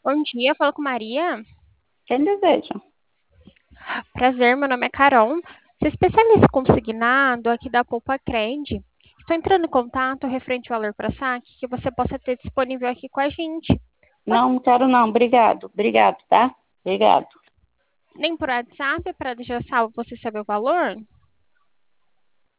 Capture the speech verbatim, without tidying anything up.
Bom dia, falo com Maria. Quem deseja? Prazer, meu nome é Carol. Sou especialista em consignado aqui da Poupa Cred. Estou entrando em contato referente ao valor para saque que você possa ter disponível aqui com a gente. Pode Não, não quero não. Obrigado. Obrigado, tá? Obrigado. nem por WhatsApp para deixar salvo você saber o valor?